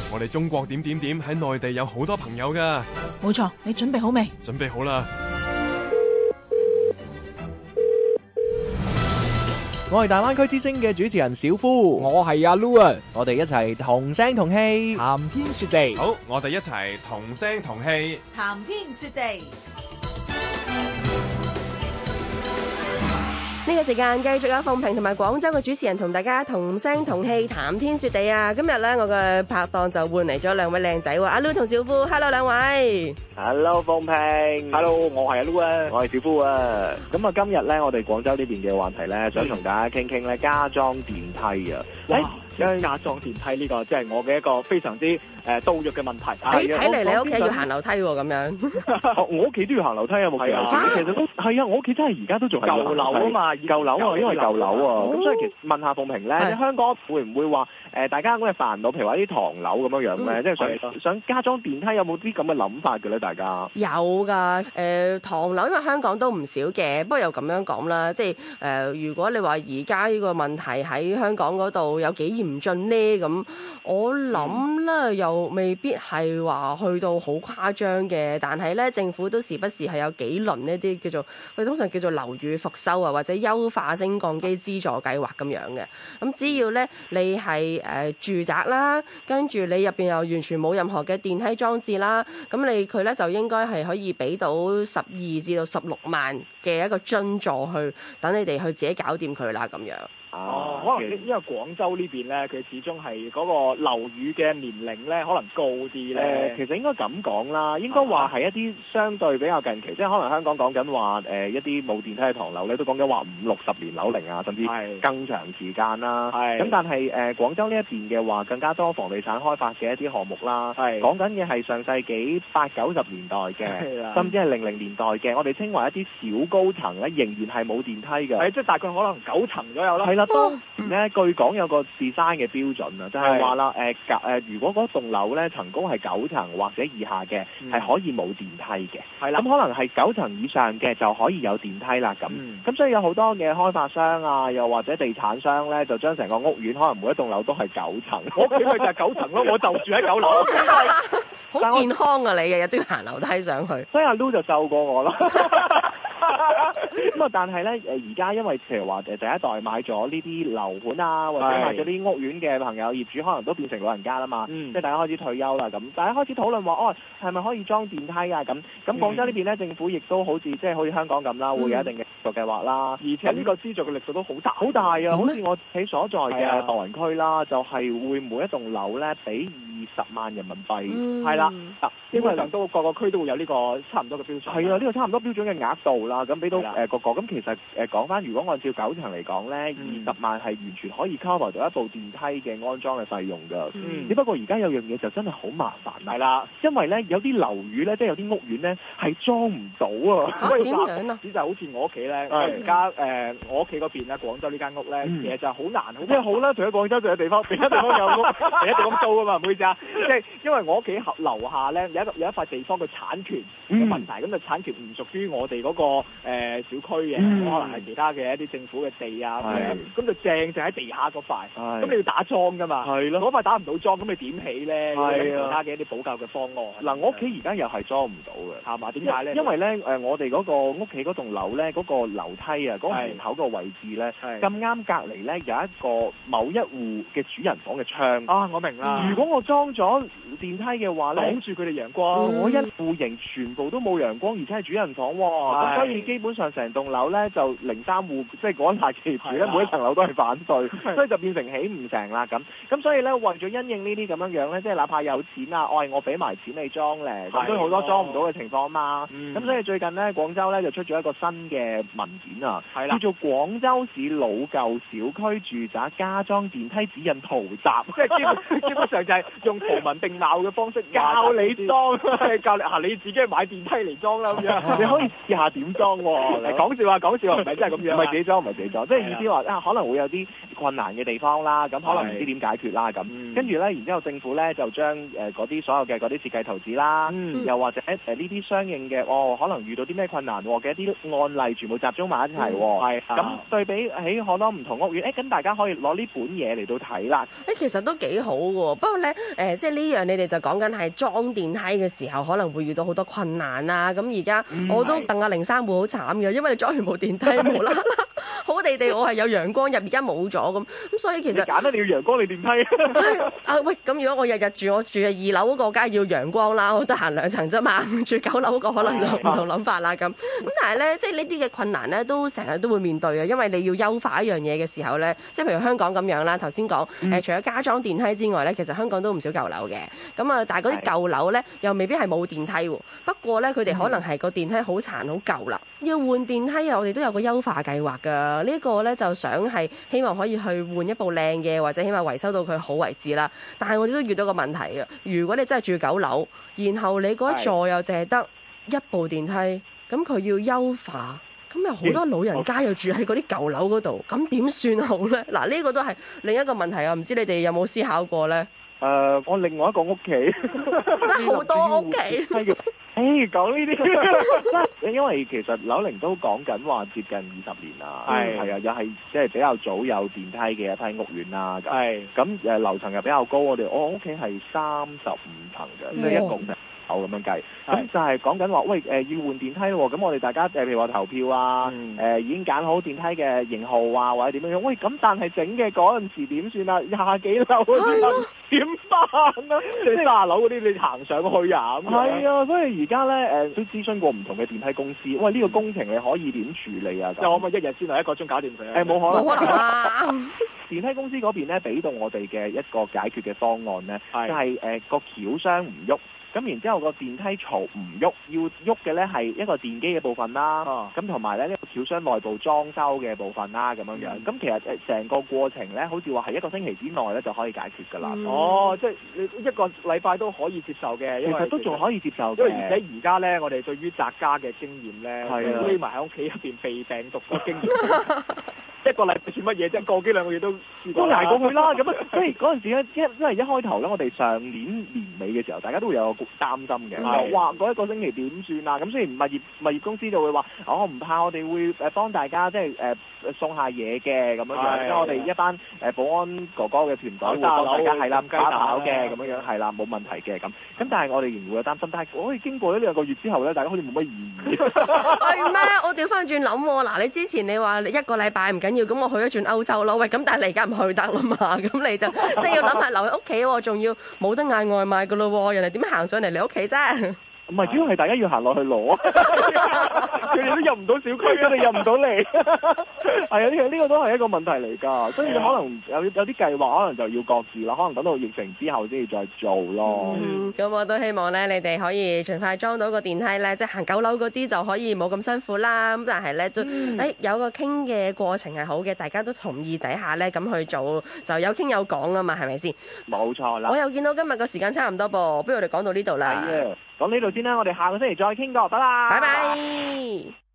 我哋中國點點點喺內地有好多朋友㗎。 冇錯，你準備好未？ 準備好啦。 我係大灣區之星嘅主持人小夫， 我係阿 Lu 啊， 我哋一齊同聲同氣， 談天說地。 好，我哋一齊同聲同氣， 談天說地。 呢個時間繼續有鳳萍同埋廣州嘅主持人同大家同聲同氣談天說地啊！今日咧我嘅拍檔就換嚟咗兩位靚仔喎，阿 Lu 同小夫 ，hello 兩位。 Hello 鳳萍 ，Hello， 我係阿 Lu 啊， 我係小夫啊。咁啊，今日咧我哋廣州呢邊嘅話題咧，想同大家傾傾咧加裝電梯啊。 加裝電梯呢個即係我嘅一個非常之到肉嘅問題。 睇嚟你屋企要行樓梯喎，咁樣。 我屋企都要行樓梯啊，冇計啊。其實都係啊，我屋企真係而家都仲係舊樓啊嘛， 舊樓啊，因為舊樓啊。咁所以其實問下鳳萍咧，你香港會唔會話大家咁嘅煩惱，譬如話啲唐樓咁樣樣咧，即係想加裝電梯，有冇啲咁嘅諗法嘅咧？大家有㗎，唐樓因為香港都唔少嘅，不過又咁樣講啦，即係如果你話而家呢個問題喺香港嗰度有幾嚴峻呢？咁我諗咧又未必係話去到好誇張嘅，但係咧政府都時不時係有幾輪呢啲叫做佢通常叫做樓宇復修啊，或者優化升降機資助計劃咁樣嘅。咁只要咧你係住宅啦，跟住你入邊又完全冇任何嘅電梯裝置啦，咁佢咧就應該係可以俾到12至到16萬嘅一個津助去等你哋去自己搞掂佢啦咁樣。 可能因為廣州呢邊咧，佢始終係嗰個樓宇嘅年齡咧，可能高啲咧。 其實應該咁講啦，應該話係一啲相對比較近期，即係可能香港講緊話一啲冇電梯嘅唐樓咧，都講緊話50-60年樓齡啊，甚至更長時間啦。咁但係廣州呢一邊嘅話，更加多房地產開發嘅一啲項目啦，講緊嘅係上世紀80-90年代嘅，甚至係00年代嘅，我哋稱為一啲小高層咧，仍然係冇電梯嘅。 即係大概可能9層左右啦。 係啦，當時咧據講有個 design 嘅標準啊，就係話啦如果嗰棟樓咧層高係9層或者以下嘅，係可以冇電梯嘅。係啦，咁可能係9層以上嘅就可以有電梯啦。咁所以有好多嘅開發商啊，又或者地產商咧，就將成個屋苑可能每一棟樓都係9層。 我屋企咪就係9層咯，我就住喺9樓。 好健康啊！你日日都要行樓梯上去， 所以阿 Lu 就瘦過我咯。咁啊，但係咧而家因為譬如話第一代買咗呢啲樓盤啊，或者買咗啲屋苑嘅朋友業主，可能都變成老人家啦嘛，即係大家開始退休啦，咁大家開始討論話，係咪可以裝電梯啊？咁廣州呢邊咧，政府亦都好似好似香港咁啦，會有一定嘅資助計劃啦， 而且呢個資助嘅力度都好大啊！好似我喺所在嘅白雲區啦，就係會每一棟樓咧俾20萬人民幣，係啦， 因為都各個區都會有呢個差唔多嘅標準。 係啊，呢個差唔多標準嘅額度啦，咁俾到個個。咁其實講翻，如果按照9層嚟講咧，20萬係完全可以 cover 到一部電梯嘅安裝嘅費用㗎。只不過而家有樣嘢就真係好麻煩啦。係啦，因為咧有啲樓宇咧，即係有啲屋苑咧係裝唔到啊。 點樣啊？ 只就好似我屋企咧，而家我屋企嗰邊咧，廣州呢間屋咧，其實就係好難，即係好啦，除咗廣州仲有地方，其他地方有屋，另一地方租啊嘛，唔好意思啊。即係因為我屋企樓下咧有一塊地方嘅產權嘅問題，咁就產權唔屬於我哋嗰個小區嘅，可能係其他嘅一啲政府嘅地啊，咁就正喺地下嗰塊，咁你要打樁噶嘛，嗰塊打唔到樁，咁你點起咧？其他嘅一啲補救嘅方案。 嗱，我屋企而家又係裝唔到嘅， 係嘛？點解咧？ 因為咧我哋嗰個屋企嗰棟樓咧，嗰個樓梯啊，嗰個門口個位置咧，咁啱隔離咧有一個某一戶嘅主人房嘅窗。 我明啦。 如果我裝咗電梯嘅話咧， 擋住佢哋陽光， 我一戶型全部都冇陽光，而且係主人房喎，咁所以基本上成棟樓咧就03戶，即係嗰大業主咧，每一層樓都係反對，所以就變成起唔成啦咁所以咧為咗因應呢啲咁樣樣咧，即係哪怕有錢啊，我俾埋錢你裝咧，咁都好多裝唔到嘅情況嘛。咁所以最近咧廣州咧就出咗一個新嘅文件啊，叫做《廣州市老舊小區住宅加裝電梯指引圖集》， 即係基本上就係用圖文並茂嘅方式教你裝，教你你自己買電梯嚟裝啦咁樣， 你可以試下點裝喎。 講笑啊，唔係真係咁樣， 唔係自己裝，即係意思話可能會有啲困難嘅地方啦，咁可能唔知點解決啦咁。跟住咧，然之後政府咧就將嗰啲所有嘅嗰啲設計圖紙啦，又或者呢啲相應嘅可能遇到啲咩困難嘅一啲案例，全部集中埋一齊喎。咁對比起好多唔同屋苑，咁大家可以攞呢本嘢嚟到睇啦。 其實都幾好喎。不過咧， 即係呢樣你哋就講緊係裝電梯嘅時候可能會遇到好多困難啦。咁而家我都戥阿零三會好慘嘅，因為你裝完部電梯無啦啦好地地我係有陽光入，而家冇咗咁所以其實揀得你要陽光你電梯喂，咁如果我日日住我住嘅2樓嗰個，梗係要陽光啦，我得閒2層啫嘛，住9樓嗰個可能就唔同諗法啦咁但係咧，即係呢啲嘅困難咧，都成日都會面對嘅，因為你要優化一樣嘢嘅時候咧，即係譬如香港咁樣啦，頭先講除咗加裝電梯之外咧，其實香港都唔少舊樓嘅，咁啊，但係嗰啲舊樓咧又未必係冇電梯喎，不過咧佢哋可能係個電梯好殘好舊啦，要換電梯啊，我哋都有個優化計劃㗎，呢個咧就想係希望可以去換一部靚嘅，或者起碼維修到佢好為止啦。但係我哋都遇到個問題嘅，如果你真係住9樓，然後你嗰一座又淨係得一部電梯，咁佢要優化，咁有好多老人家又住喺嗰啲舊樓嗰度，咁點算好呢？嗱，呢個都係另一個問題啊！唔知你哋有冇思考過呢？ 我另外一個屋企， 真係好多屋企。 講呢啲，因為其實樓齡都講緊話接近20年啦，係啊，又係即係比較早有電梯嘅一批屋苑啦，咁樓層又比較高，我屋企係35層嘅，即係一共咁樣計，咁就係講緊話，喂要換電梯喎，咁我哋大家譬如話投票啊，已經揀好電梯嘅型號啊，或者點樣樣，喂咁但係整嘅嗰陣時點算啊？20幾樓嗰啲點辦啊？即係30樓嗰啲你行上去啊？係啊，所以而家咧都諮詢過唔同嘅電梯公司，喂呢個工程你可以點處理啊？就可唔可以1日之內1個鐘搞掂佢？冇可能啊！電梯公司嗰邊咧俾到我哋嘅一個解決嘅方案咧，就係個橋箱唔喐。咁然之後個電梯槽唔喐，要喐嘅咧係一個電機嘅部分啦，咁同埋咧呢個橋箱內部裝修嘅部分啦，咁樣樣。咁其實成個過程咧，好似話係1個星期之內咧就可以解決㗎啦。即係你1個禮拜都可以接受嘅，其實都仲可以接受嘅。因為而且而家咧，我哋對於宅家嘅經驗咧，匿埋喺屋企入邊避病毒嘅經驗。1個禮拜算乜嘢啫？個幾兩個月都捱過去啦。咁所以嗰陣時咧，因為一開頭咧，我哋上年年尾嘅時候，大家都會有個擔心嘅，哇！嗰1個星期點算啊？咁雖然物業公司就會話，我唔怕，我哋會幫大家即係送下嘢嘅咁樣樣，因為我哋一班保安哥哥嘅團隊會幫大家係啦，打跑嘅咁樣樣係啦，冇問題嘅咁。咁但係我哋仍然會有擔心，但係我哋經過呢2個月之後咧，大家好似冇乜意義。 係咩？我調翻轉諗喎，嗱，你之前你話1個禮拜唔緊要，咁我去咗轉歐洲咯，喂，咁但係你而家唔去得啦嘛，咁你就即係要諗下留喺屋企喎，仲要冇得嗌外賣噶咯喎，人哋點行上嚟你屋企啫？唔係，主要係大家要行落去攞，佢哋都入唔到小區，我哋入唔到嚟。係啊，呢個都係一個問題嚟㗎，所以你可能有啲計劃，可能就要擱置啦，可能等到疫情之後先至再做咯。咁我都希望咧，你哋可以盡快裝到個電梯咧，即係行9樓嗰啲就可以冇咁辛苦啦。咁但係咧都有個傾嘅過程係好嘅，大家都同意底下咧咁去做，就有傾有講啊嘛，係咪先？冇錯啦。我又見到今日個時間差唔多噃，不如我哋講到呢度啦。講呢度先啦，我哋下個星期再傾過，拜拜。拜拜。